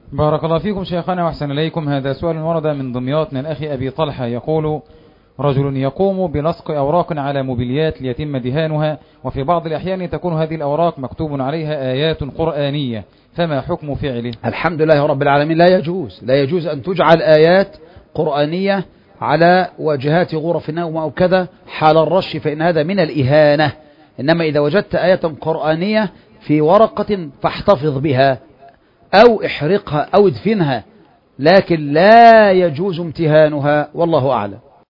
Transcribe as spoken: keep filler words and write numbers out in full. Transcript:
بارك الله فيكم شيخنا وأحسن إليكم. هذا سؤال ورد من دمياط من الأخ أبي طلحة، يقول: رجل يقوم بلصق أوراق على موبيليات ليتم دهانها، وفي بعض الأحيان تكون هذه الأوراق مكتوب عليها آيات قرآنية، فما حكم فعله؟ الحمد لله رب العالمين. لا يجوز لا يجوز أن تجعل آيات قرآنية على واجهات غرف النوم أو كذا حال الرش، فإن هذا من الإهانة. إنما إذا وجدت آية قرآنية في ورقة فاحتفظ بها أو احرقها أو ادفنها، لكن لا يجوز امتهانها، والله أعلم.